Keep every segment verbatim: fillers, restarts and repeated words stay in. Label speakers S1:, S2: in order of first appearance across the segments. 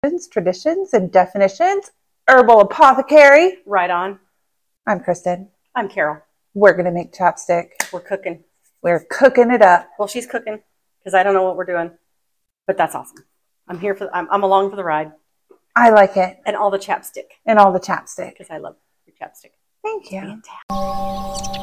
S1: Traditions and definitions. Herbal apothecary.
S2: Right on.
S1: I'm Kristen.
S2: I'm Carol.
S1: We're going to make chapstick.
S2: We're cooking.
S1: We're cooking it up.
S2: Well, she's cooking because I don't know what we're doing, but that's awesome. I'm here for, I'm, I'm along for the ride.
S1: I like it.
S2: And all the chapstick.
S1: And all the chapstick.
S2: Because I love your chapstick.
S1: Thank you.
S2: Fantastic.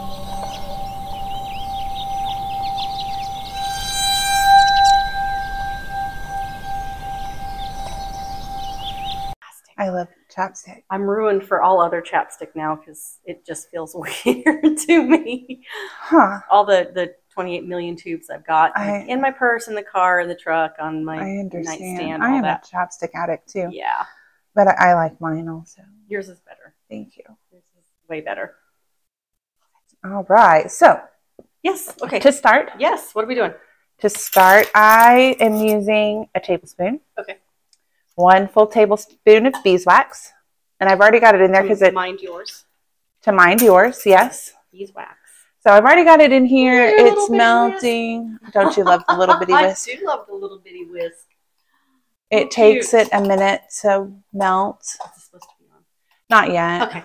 S1: I love chapstick.
S2: I'm ruined for all other chapstick now because it just feels weird to me.
S1: Huh.
S2: All the, the twenty-eight million tubes I've got
S1: I,
S2: in my purse, in the car, in the truck, on my
S1: I understand.
S2: nightstand.
S1: I
S2: all
S1: am
S2: that.
S1: a chapstick addict too.
S2: Yeah.
S1: But I, I like mine also.
S2: Yours is better.
S1: Thank you.
S2: Yours is way better.
S1: All right. So.
S2: Yes. Okay.
S1: To start.
S2: Yes. What are we doing?
S1: To start, I am using a tablespoon.
S2: Okay.
S1: One full tablespoon of beeswax. And I've already got it in there because it...
S2: Mind yours.
S1: To mind yours, yes.
S2: Beeswax.
S1: So I've already got it in here.
S2: Your
S1: it's melting. Don't you love the little bitty whisk?
S2: I do love the little bitty whisk.
S1: It
S2: oh,
S1: takes
S2: cute.
S1: it a minute to melt.
S2: Is this supposed to be on?
S1: Not yet.
S2: Okay.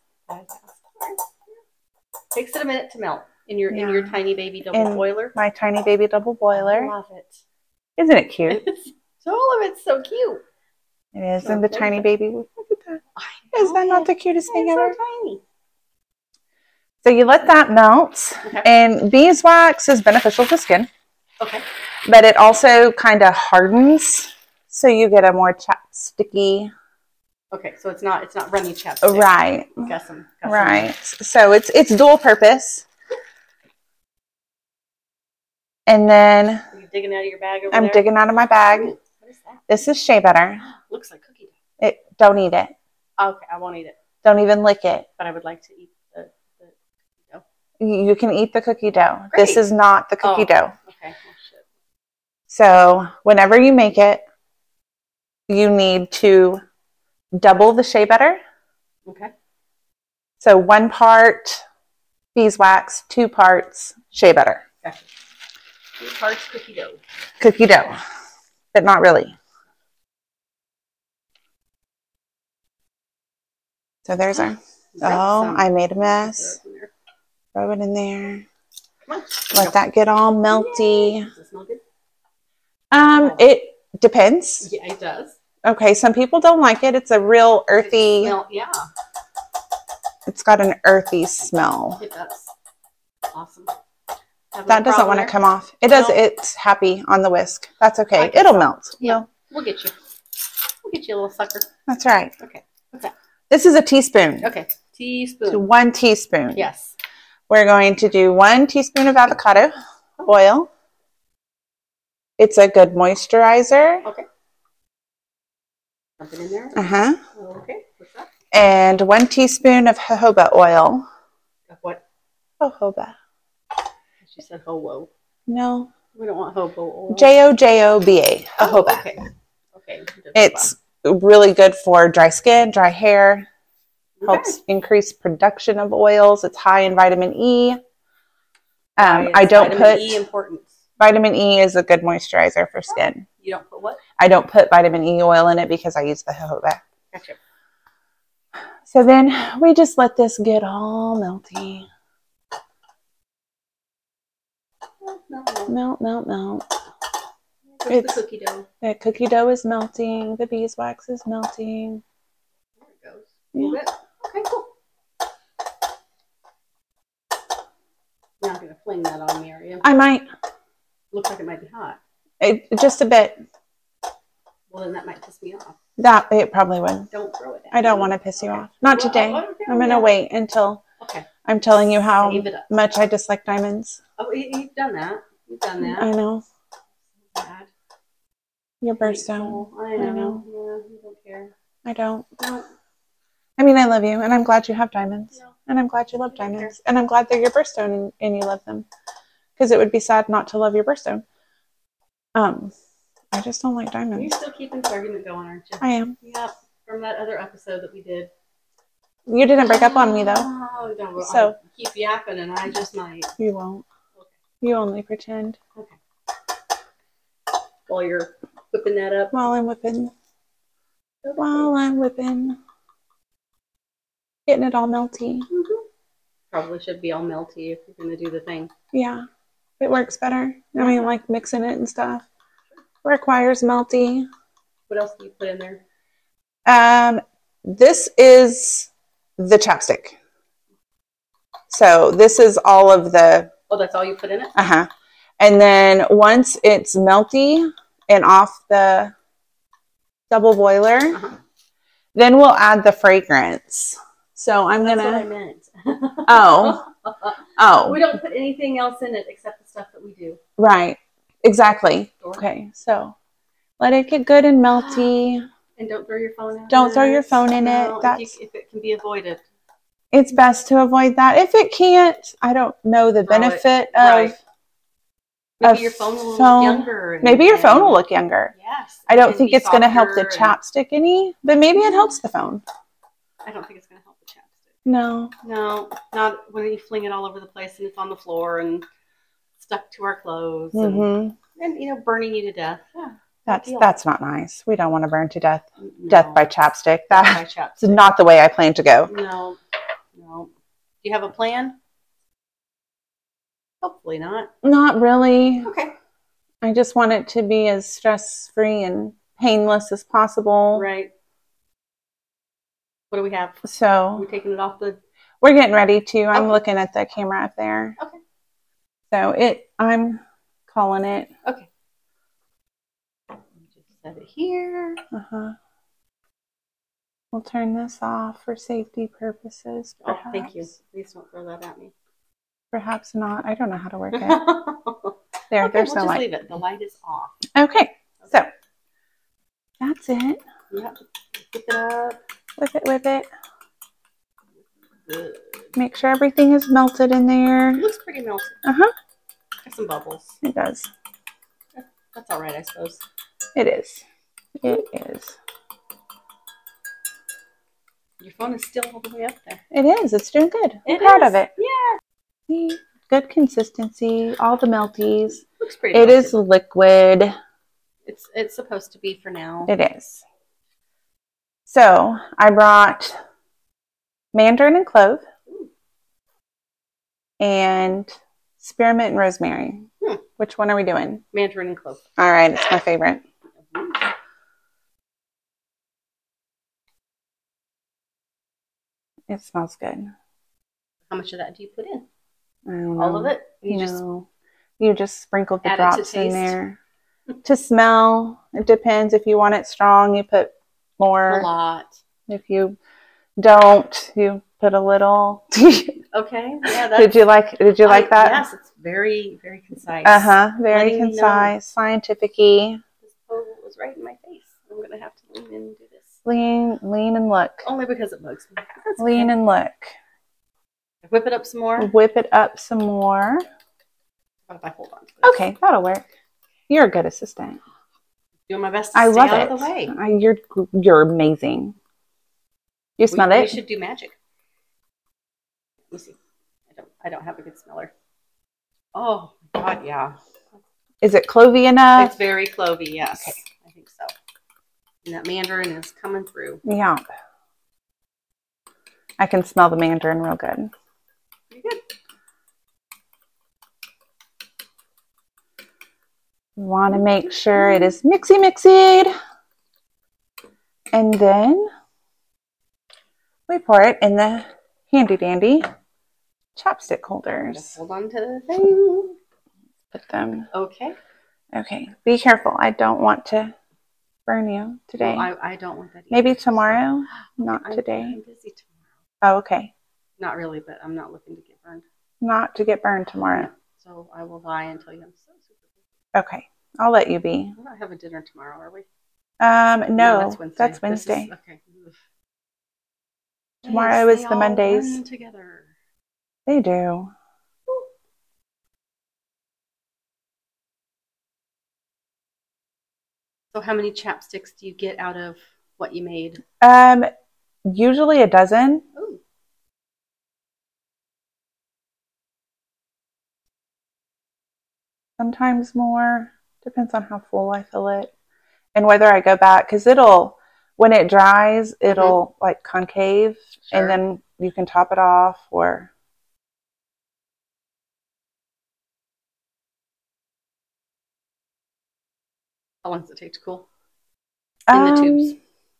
S2: Takes it a minute to melt in your
S1: yeah.
S2: in your tiny baby double
S1: in
S2: boiler.
S1: My tiny baby double boiler.
S2: I love it.
S1: Isn't it cute?
S2: All of it's so cute.
S1: It is.
S2: So
S1: And the
S2: cute.
S1: tiny baby. Look at that. Is that not the cutest thing
S2: it's
S1: ever?
S2: So tiny.
S1: So you let that melt.
S2: Okay.
S1: And beeswax is beneficial to skin.
S2: Okay.
S1: But it also kind of hardens. So you get a more chapsticky.
S2: Okay, so it's not it's not runny chapstick.
S1: Right.
S2: Got some, got
S1: right. Some. So it's it's dual purpose. And then
S2: Are you digging out of your bag over
S1: I'm
S2: there?
S1: digging out of my bag.
S2: Ooh, what is that?
S1: This is shea butter.
S2: Looks like cookie dough.
S1: It don't eat it.
S2: Okay, I won't eat it.
S1: Don't even lick it.
S2: But I would like to eat the, the dough.
S1: You can eat the cookie dough.
S2: Great.
S1: This is not the cookie
S2: oh,
S1: dough.
S2: Okay. Oh, shit.
S1: So whenever you make it, you need to double the shea butter.
S2: Okay. So
S1: one part beeswax, two parts shea butter.
S2: Gotcha. Two parts cookie dough.
S1: Cookie dough, but not really. So there's our, oh, I made a mess. Throw it in there.
S2: Come on.
S1: Let that get all melty.
S2: Does it smell good?
S1: Um, it depends.
S2: Yeah, it does.
S1: Okay, some people don't like it. It's a real earthy.
S2: It smell, yeah.
S1: It's got an earthy smell.
S2: It does. Awesome. Have
S1: That
S2: no
S1: doesn't want to
S2: there?
S1: come off. It does.
S2: No.
S1: It's happy on the whisk. That's okay.
S2: Okay,
S1: It'll
S2: so-
S1: melt.
S2: Yeah.
S1: No,
S2: We'll get you. We'll get you a little sucker.
S1: that's right.
S2: Okay. Okay.
S1: This is a teaspoon.
S2: Okay.
S1: So
S2: Teaspoon.
S1: one teaspoon.
S2: Yes.
S1: We're going to do one teaspoon of avocado oil. It's a good moisturizer.
S2: Okay. Something in there.
S1: Uh-huh.
S2: Okay. What's that?
S1: And one teaspoon of jojoba oil.
S2: Of what?
S1: Jojoba.
S2: She said hobo.
S1: No.
S2: We don't want hobo oil.
S1: J O J O B A. Jojoba.
S2: Oh, okay. Okay.
S1: It's really good for dry skin, dry hair.
S2: Okay.
S1: Helps increase production of oils. It's high in vitamin E. Um,
S2: Why is
S1: I don't
S2: vitamin
S1: put
S2: E important.
S1: vitamin E is a good moisturizer for skin.
S2: You don't put what?
S1: I don't put vitamin E oil in it because I use the jojoba.
S2: Gotcha.
S1: So then we just let this get all melty.
S2: No, no, no.
S1: Melt, melt, melt.
S2: There's
S1: It's-
S2: the cookie dough.
S1: The cookie dough is melting. The beeswax is melting.
S2: There it goes. A
S1: Yeah.
S2: little bit. Okay, cool. You're not going to fling that on me, are you?
S1: I might.
S2: Looks like it might be hot.
S1: It, just a bit.
S2: Well, then that might piss me off.
S1: That it probably would.
S2: Don't throw it at
S1: I don't
S2: me.
S1: want to piss you
S2: Okay.
S1: off. Not
S2: Well,
S1: today.
S2: okay,
S1: I'm going to
S2: yeah.
S1: wait until
S2: Okay.
S1: I'm telling you how
S2: Save it up.
S1: much I dislike diamonds.
S2: Oh, you- you've done that. You've done that.
S1: I know.
S2: Bad.
S1: Your birthstone.
S2: Hateful. I know.
S1: I know.
S2: Yeah, you don't care.
S1: I don't.
S2: No.
S1: I mean, I love you, and I'm glad you have diamonds.
S2: No.
S1: And I'm glad you love
S2: I don't
S1: diamonds. And I'm glad they're your birthstone and, and you love them. Because it would be sad not to love your birthstone. Um, I just don't like
S2: You're
S1: diamonds.
S2: still keeping this argument going, aren't you?
S1: I am.
S2: Yep. From that other episode that we did.
S1: You didn't break up on me, though.
S2: Oh, don't.
S1: So-
S2: So keep yapping, and I just might.
S1: You won't.
S2: Okay.
S1: You only pretend.
S2: Okay. While you're whipping that up.
S1: While I'm whipping. while I'm whipping. Getting it all melty.
S2: Mm-hmm. Probably should be all melty if you're going to do the thing.
S1: Yeah, it works better. I mean, like mixing it and stuff requires melty.
S2: What else do you put in there?
S1: Um, this is the chapstick. So this is all of the.
S2: Oh, that's all you put in it?
S1: Uh huh. And then once it's melty and off the double boiler, uh-huh. then we'll add the fragrance. So I'm
S2: That's
S1: gonna.
S2: What I meant.
S1: oh. Oh.
S2: We don't put anything else in it except the stuff that we do.
S1: Right. Exactly. Sure. Okay. So let it get good and melty.
S2: And don't throw your phone in it.
S1: Don't throw your phone in
S2: no,
S1: it. That's
S2: if, you, if it can be avoided.
S1: It's best to avoid that. If it can't, I don't know the throw benefit it. of.
S2: Right. Maybe your phone will phone. look younger.
S1: Maybe your phone will look younger.
S2: Yes.
S1: I don't think it's going to help the chapstick any, but maybe it helps the phone.
S2: I don't think it's going to help the chapstick.
S1: No.
S2: No, not when you fling it all over the place and it's on the floor and stuck to our clothes and, mm-hmm. and you know, burning you to death. Yeah.
S1: That's that's not nice. We don't want to burn to death. No. Death by chapstick. That's
S2: chapstick.
S1: not the way I plan to go.
S2: No. No. Do you have a plan? Hopefully not.
S1: Not really.
S2: Okay.
S1: I just want it to be as stress-free and painless as possible.
S2: Right. What do we have?
S1: So
S2: Are we taking it off the...
S1: We're getting ready to. I'm okay. looking at the camera up there.
S2: Okay.
S1: So it, I'm calling it.
S2: Okay. Just set it here.
S1: Uh-huh. We'll turn this off for safety purposes.
S2: Perhaps. Oh, thank you. Please don't throw that at me.
S1: Perhaps not. I don't know how to work it. There,
S2: okay,
S1: there's
S2: we'll
S1: no
S2: just
S1: light.
S2: Leave it. The light is off.
S1: Okay.
S2: okay.
S1: So that's it.
S2: Yep. Pick it up.
S1: Whip it, whip it. Good. Make sure everything is melted in there.
S2: It looks pretty melted.
S1: Uh-huh.
S2: There's some bubbles.
S1: It does.
S2: That's all right, I suppose.
S1: It is. It is.
S2: Your phone is still all the way up there.
S1: It is. It's doing good. I'm
S2: it
S1: proud
S2: is.
S1: of it.
S2: Yeah.
S1: See? Good consistency. All the melties.
S2: Looks pretty
S1: It
S2: melted.
S1: is liquid.
S2: It's it's supposed to be for now.
S1: It is. So I brought mandarin and clove. Ooh. And spearmint and rosemary. Hmm. Which one are we doing?
S2: Mandarin and clove.
S1: All right. It's my favorite.
S2: Mm-hmm.
S1: It smells good.
S2: How much of that do you put in?
S1: I don't know.
S2: All of it?
S1: You no. just you just sprinkled the
S2: Add
S1: drops in there. To smell, it depends. If you want it strong, you put more.
S2: A lot.
S1: If you don't, you put a little.
S2: Okay. Yeah. That's,
S1: did you like? Did you like
S2: I,
S1: that?
S2: Yes, it's very, very concise.
S1: Uh huh. Very Letting concise, scientific-y.
S2: This photo was right in my face. I'm gonna have to lean in and do this.
S1: Lean, lean, and look.
S2: Only because it bugs me. That's
S1: lean
S2: okay.
S1: and look.
S2: Whip it up some more.
S1: Whip it up some more.
S2: What if I hold on to this?
S1: Okay, that'll work. You're a good assistant.
S2: Doing my best to
S1: I
S2: stay
S1: love
S2: out
S1: it.
S2: of the way.
S1: I, you're you're amazing. You smell
S2: we,
S1: it?
S2: We should do magic. Let me see. I don't. I don't have a good smeller. Oh my God! Yeah.
S1: Is it clovey enough?
S2: It's very clovey. Yes. Okay. I think so. And that mandarin is coming through.
S1: Yeah. I can smell the mandarin real good.
S2: Pretty good.
S1: Want to make sure it is mixy mixied. And then we pour it in the handy dandy chapstick holders.
S2: Hold on to the thing.
S1: Put them.
S2: Okay.
S1: Okay. Be careful. I don't want to burn you today.
S2: No, I, I don't want that either.
S1: Maybe tomorrow. Not
S2: I'm,
S1: today.
S2: I'm busy
S1: Oh,
S2: tomorrow.
S1: okay.
S2: Not really, but I'm not looking to get burned.
S1: Not to get burned tomorrow.
S2: So I will lie and tell you I'm so super busy.
S1: Okay. I'll let you be.
S2: We're not having dinner tomorrow, are we?
S1: Um, no,
S2: no that's Wednesday.
S1: That's Wednesday.
S2: Is, okay.
S1: Tomorrow
S2: yes,
S1: is the Mondays.
S2: Run together.
S1: They do.
S2: So how many chapsticks do you get out of what you made?
S1: Um, usually a dozen.
S2: Ooh.
S1: Sometimes more. Depends on how full I fill it and whether I go back, because it'll When it dries, it'll mm-hmm. like concave, sure. and then you can top it off or.
S2: How long does it take to cool? In um, the tubes?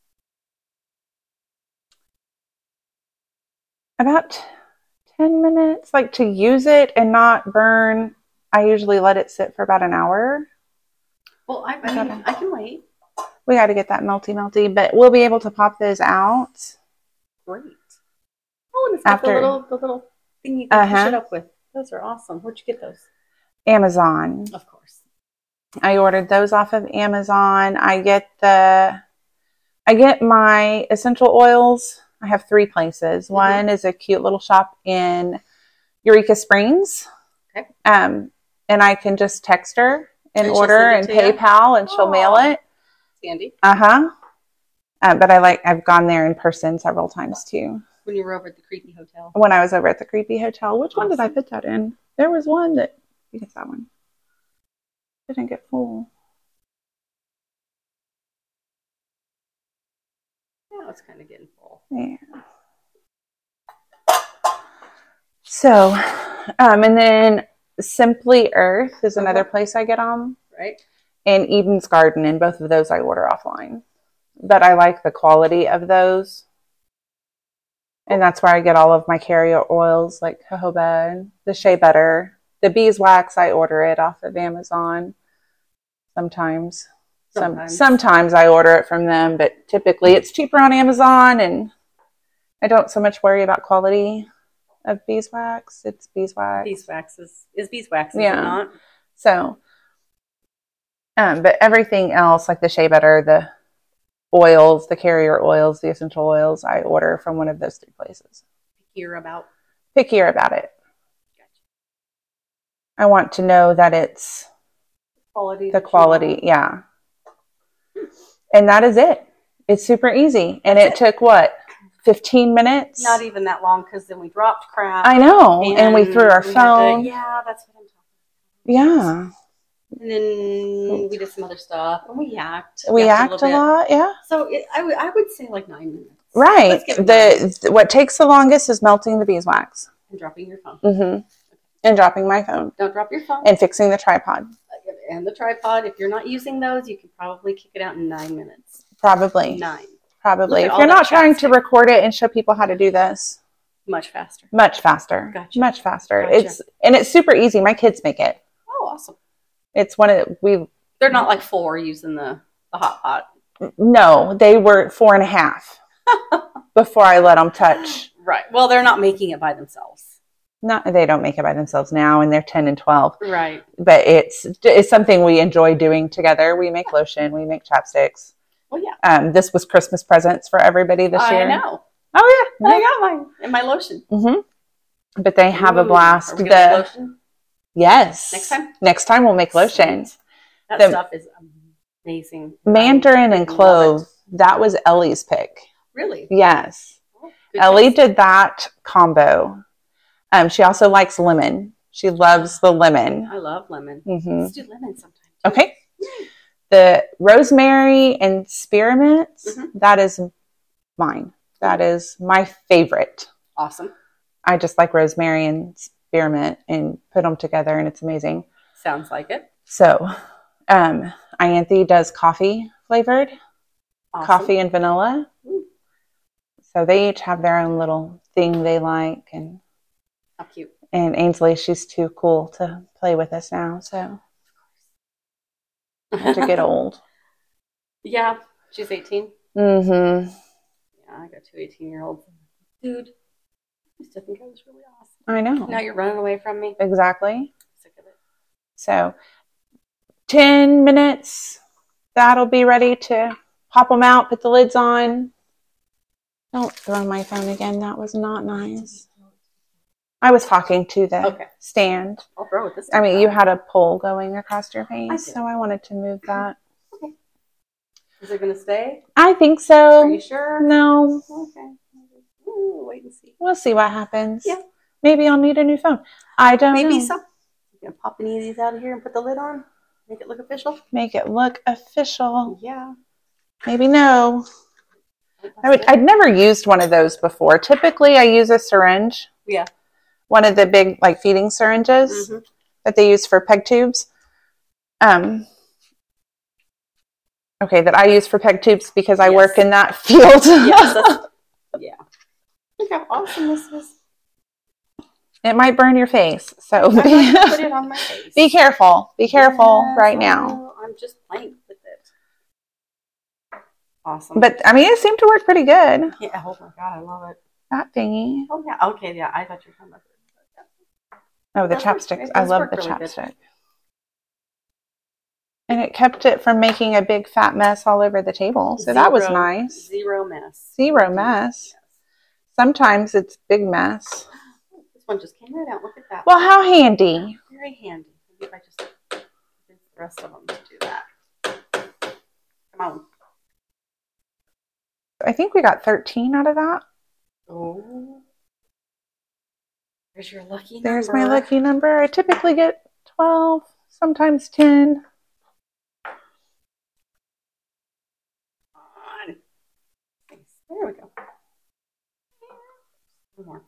S1: About ten minutes. Like to use it and not burn, I usually let it sit for about an hour.
S2: Well, I, I mean, I can wait.
S1: We got to get that melty melty, but we'll be able to pop those out.
S2: Great. Oh, and it's got After, the little the little thing you can uh-huh. push it up with. Those are awesome. Where'd you get those?
S1: Amazon.
S2: Of course.
S1: I ordered those off of Amazon. I get the, I get my essential oils. I have three places. Mm-hmm. One is a cute little shop in Eureka Springs. Okay. Um, and I can just text her and, and order and PayPal you? and she'll oh. mail it.
S2: Sandy.
S1: Uh-huh. Uh, but I like, I've gone there in person several times too.
S2: When you were over at the Creepy Hotel.
S1: When I was over at the Creepy Hotel. Which awesome. one did I put that in? There was one that, you get that one. Didn't get full.
S2: Now it's kind of getting full.
S1: Yeah. So, um, and then Simply Earth is another uh-huh. place I get on.
S2: Right.
S1: And Eden's Garden, and both of those I order offline. But I like the quality of those. And that's where I get all of my carrier oils, like jojoba and the Shea Butter. The beeswax, I order it off of Amazon. Sometimes. Sometimes. Some, sometimes I order it from them, but typically it's cheaper on Amazon, and I don't so much worry about quality of beeswax. It's beeswax.
S2: Beeswax is, is beeswax, is
S1: yeah.
S2: it not?
S1: So, um, but everything else, like the Shea Butter, the oils, the carrier oils, the essential oils, I order from one of those three places.
S2: Pickier about?
S1: Pickier about it. Gotcha. I want to know that it's
S2: quality
S1: the quality, yeah. And that is it. It's super easy. And That's it, it took what? fifteen minutes?
S2: Not even that long, because then we dropped crap.
S1: I know. And, and we threw our we phone.
S2: To, yeah, that's what I'm talking
S1: about. Yeah.
S2: And then we did some other stuff, and we yacked.
S1: We yacked a, a lot, yeah.
S2: So it, I, w- I would say like nine minutes.
S1: Right. The th- what takes the longest is melting the beeswax.
S2: And dropping your phone.
S1: Mm-hmm. And dropping my phone.
S2: Don't drop your phone.
S1: And fixing the tripod.
S2: And the tripod. If you're not using those, you can probably kick it out in nine minutes.
S1: Probably.
S2: Nine.
S1: Probably. If you're not trying to record it and show people how to do this.
S2: Much faster.
S1: Much faster.
S2: Gotcha.
S1: Much faster.
S2: Gotcha.
S1: It's and it's super easy. My kids make it.
S2: Oh, awesome.
S1: It's one of we.
S2: They're not like four using the, the hot pot.
S1: No, they were four and a half before I let them touch.
S2: Right. Well, they're not making it by themselves.
S1: Not they don't make it by themselves now, and they're ten and twelve.
S2: Right.
S1: But it's it's something we enjoy doing together. We make lotion. We make chapsticks.
S2: Well, yeah.
S1: Um, this was Christmas presents for everybody this
S2: I
S1: year.
S2: I know.
S1: Oh yeah,
S2: I got mine and my lotion.
S1: Mm-hmm. But they have Ooh, a blast.
S2: Are we gonna make lotion?
S1: Yes.
S2: Next time?
S1: Next time we'll make lotion.
S2: That
S1: the
S2: stuff is amazing.
S1: Mandarin and clove, that was Ellie's pick.
S2: Really?
S1: Yes.
S2: Oh,
S1: Ellie
S2: taste.
S1: did that combo. Um, she also likes lemon. She loves the lemon.
S2: I love lemon.
S1: Mm-hmm.
S2: Let's do lemon sometime.
S1: Too. Okay. Yay. The rosemary and spearmint, mm-hmm. that is mine. That is my favorite.
S2: Awesome.
S1: I just like rosemary and spearmint and put them together, and it's amazing.
S2: Sounds like it.
S1: So, um, Ianthe does coffee flavored, awesome. Coffee and vanilla. Ooh. So they each have their own little thing they like, and
S2: how cute.
S1: And Ainsley, she's too cool to play with us now, so I have to get old.
S2: Yeah, she's eighteen.
S1: Mm-hmm.
S2: Yeah, I got two eighteen-year-olds. Dude, I used to think I was really awesome.
S1: I know.
S2: Now you're running away from me.
S1: Exactly.
S2: I'm sick of it.
S1: So, ten minutes. That'll be ready to pop them out, put the lids on. Don't throw my phone again. That was not nice. I was talking to the
S2: okay.
S1: stand.
S2: I'll throw it this
S1: time. I mean, you had a pole going across your face, I so I wanted to move that.
S2: Okay. Is it going to stay?
S1: I think so.
S2: Are you sure?
S1: No.
S2: Okay. Ooh, wait and see.
S1: We'll see what happens.
S2: Yeah.
S1: Maybe I'll need a new phone. I don't
S2: Maybe
S1: know.
S2: Maybe so. You gonna pop any of these out of here and put the lid on? Make it look official?
S1: Make it look official.
S2: Yeah.
S1: Maybe no. I would, I'd never used one of those before. Typically, I use a syringe.
S2: Yeah.
S1: One of the big like feeding syringes mm-hmm. that they use for peg tubes. Um. Okay, that I use for peg tubes because I yes. work in that field. Yes,
S2: yeah. Look how awesome this is.
S1: It might burn your face, so
S2: I'm
S1: be,
S2: not put it on my face.
S1: Be careful. Be careful
S2: yes,
S1: right
S2: I
S1: now.
S2: know. I'm just playing with it. Awesome.
S1: But I mean, it seemed to work pretty good.
S2: Yeah. Oh my god, I love it.
S1: That thingy.
S2: Oh yeah. Okay. Yeah. I thought you were talking about it.
S1: Oh, the chapsticks. I love the really chapstick. Good. And it kept it from making a big fat mess all over the table. So zero, that was nice.
S2: Zero mess.
S1: Zero mess. Yes. Sometimes it's big mess.
S2: This one just came right out. Look at that.
S1: Well, how handy.
S2: Very handy. Maybe if I just convince the rest of them to do that. Come on.
S1: I think we got thirteen out of that.
S2: Oh. There's your lucky number.
S1: There's my lucky number. I typically get twelve, sometimes ten.
S2: There we go. One more.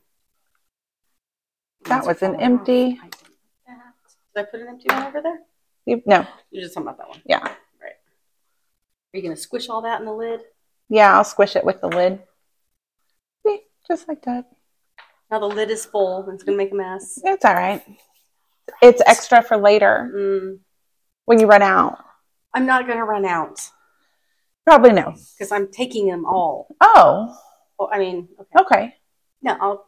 S1: That was an empty.
S2: I did I put an empty one over there?
S1: You, no.
S2: You're just talking about that one.
S1: Yeah.
S2: Right. Are you going to squish all that in the lid?
S1: Yeah, I'll squish it with the lid. See, just like that.
S2: Now the lid is full and it's going to make a mess.
S1: It's all right. It's extra for later
S2: mm.
S1: when you run out.
S2: I'm not going to run out.
S1: Probably no.
S2: Because I'm taking them all.
S1: Oh.
S2: Well, I mean, okay.
S1: Okay.
S2: No, I'll.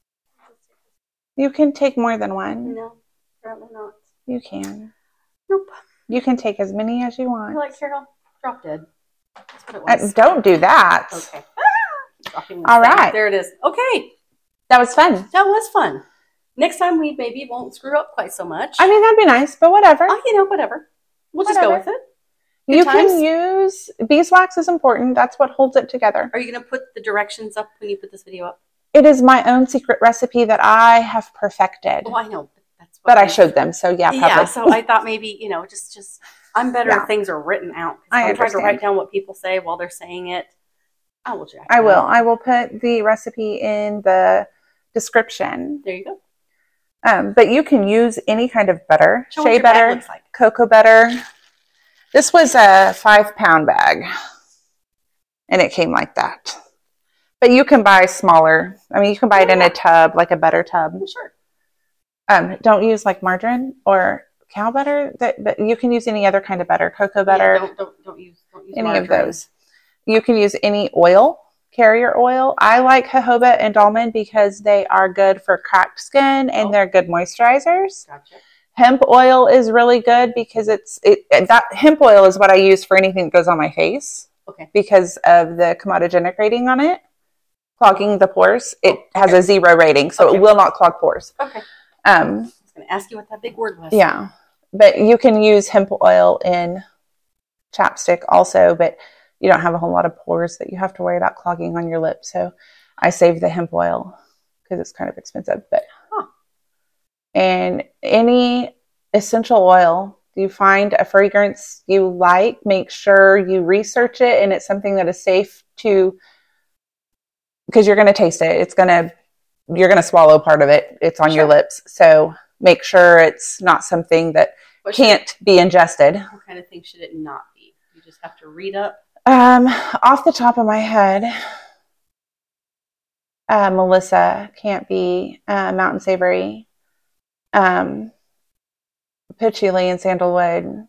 S1: You can take more than one.
S2: No, apparently not.
S1: You can.
S2: Nope.
S1: You can take as many as you want.
S2: You're like, Carol, drop dead. That's what it was.
S1: Uh, don't do that.
S2: Okay.
S1: All
S2: thing.
S1: right.
S2: There it is. Okay.
S1: That was fun.
S2: That was fun. Next time we maybe won't screw up quite so much.
S1: I mean, that'd be nice, but whatever.
S2: Oh, you know, whatever. We'll
S1: whatever.
S2: just go with it. Good
S1: you
S2: times.
S1: can use beeswax is important. That's what holds it together.
S2: Are you going to put the directions up when you put this video up?
S1: It is my own secret recipe that I have perfected.
S2: Oh, I know. That's
S1: but I showed them, so yeah, probably.
S2: Yeah, so I thought maybe, you know, just, just I'm better
S1: yeah.
S2: if things are written out.
S1: I
S2: I'm trying
S1: understand.
S2: to write down what people say while they're saying it. I will check.
S1: I will. Out. I will put the recipe in the description.
S2: There you go.
S1: Um, but you can use any kind of butter.
S2: Show
S1: shea butter,
S2: like.
S1: cocoa butter. This was a five pound bag and it came like that. But you can buy smaller. I mean, you can buy it in a tub, like a butter tub.
S2: Sure.
S1: Um, don't use like margarine or cow butter. That, but you can use any other kind of butter, cocoa butter.
S2: Yeah, don't, don't, don't use, don't use
S1: any
S2: margarine.
S1: of those. You can use any oil, carrier oil. I like jojoba and almond because they are good for cracked skin and oh. they're good moisturizers.
S2: Gotcha.
S1: Hemp oil is really good because it's it, that hemp oil is what I use for anything that goes on my face.
S2: Okay.
S1: Because of the comedogenic rating on it, clogging the pores. It oh, okay. has a zero rating, so okay. it will not clog pores.
S2: Okay.
S1: Um,
S2: I was going to ask you what that big word was.
S1: Yeah, but you can use hemp oil in chapstick also, but you don't have a whole lot of pores that you have to worry about clogging on your lips. So I save the hemp oil because it's kind of expensive, but.
S2: Huh.
S1: And any essential oil, you find a fragrance you like, make sure you research it and it's something that is safe to, because you're going to taste it. It's going to, you're going to swallow part of it. It's on sure. your lips. So make sure it's not something that what can't should, be ingested.
S2: What kind of thing should it not be? You just have to read up.
S1: Um, off the top of my head, uh, Melissa can't be uh, Mountain Savory. Um, patchouli and sandalwood.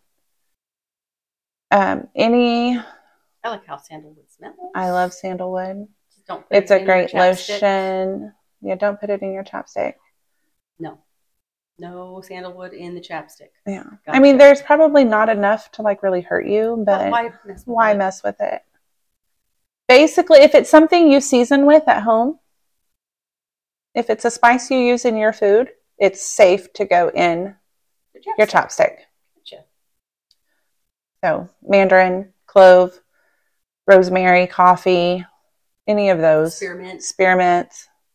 S1: Um, any.
S2: I like how sandalwood smells.
S1: I love sandalwood.
S2: Just don't put
S1: it's
S2: it
S1: a great lotion. Yeah, don't put it in your chapstick.
S2: No, no sandalwood in the chapstick.
S1: Yeah, gotcha. I mean, there's probably not enough to like really hurt you, but
S2: well, why, mess with,
S1: why
S2: it?
S1: mess with it? Basically, if it's something you season with at home, if it's a spice you use in your food, it's safe to go in your chapstick. Your chapstick.
S2: Gotcha.
S1: So mandarin, clove, rosemary, coffee, any of those.
S2: Spearmint.
S1: Spearmint.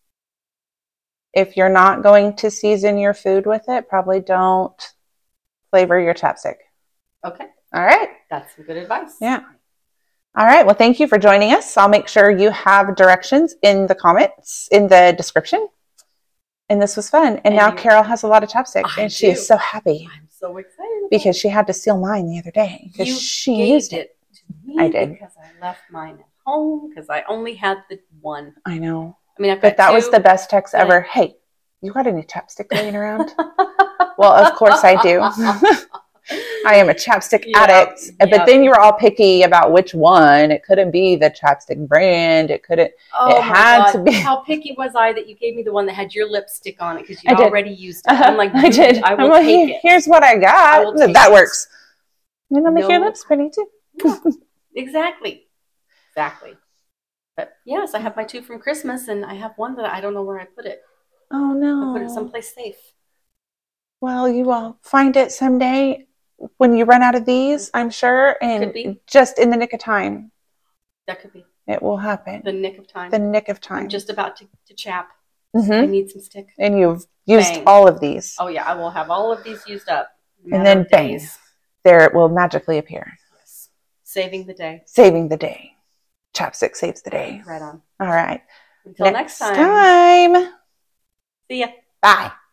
S1: If you're not going to season your food with it, probably don't flavor your chapstick.
S2: Okay.
S1: All right.
S2: That's some good advice.
S1: Yeah. All right. Well, thank you for joining us. I'll make sure you have directions in the comments, in the description. And this was fun. And, and now Carol has a lot of chapstick. I and she do. is so happy.
S2: I'm so excited.
S1: Because she had to steal mine the other day. Because she used it.
S2: it to me
S1: I did.
S2: Because I left mine at home. Because I only had the one.
S1: I know.
S2: I mean, I've got
S1: But that
S2: two,
S1: was the best text ever. Hey, you got any chapstick laying around? Well, of course I do. I am a chapstick yeah, addict. Yeah. But then you were all picky about which one. It couldn't be the chapstick brand. It couldn't.
S2: Oh
S1: it had
S2: God.
S1: to be.
S2: How picky was I that you gave me the one that had your lipstick on it because you already used it?
S1: Uh-huh.
S2: I'm like,
S1: I did.
S2: I will
S1: like,
S2: take it.
S1: Here's what I got.
S2: I
S1: that
S2: it.
S1: works. And I'll make
S2: no.
S1: your lips pretty too.
S2: Yeah, exactly. Exactly. But yes, I have my two from Christmas, and I have one that I don't know where I put it.
S1: Oh no!
S2: I put it someplace safe.
S1: Well, you will find it someday when you run out of these, I'm sure, and just in the nick of time.
S2: That could be.
S1: It will happen.
S2: The nick of time.
S1: The nick of time.
S2: I'm just about to, to chap.
S1: Mm-hmm.
S2: I need some stick.
S1: And you've used
S2: bang.
S1: all of these.
S2: Oh yeah, I will have all of these used up.
S1: And then bang, there it will magically appear.
S2: Yes. Saving the day.
S1: Saving the day. Chapstick saves the day.
S2: Right on.
S1: All right.
S2: Until next, next
S1: time.
S2: See ya.
S1: Bye.